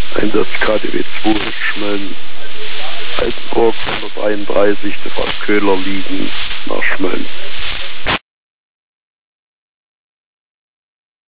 Einsatz KDW 2 Schmölln. Altenburg 133, der Frau Köhler liegen nach Schmölln.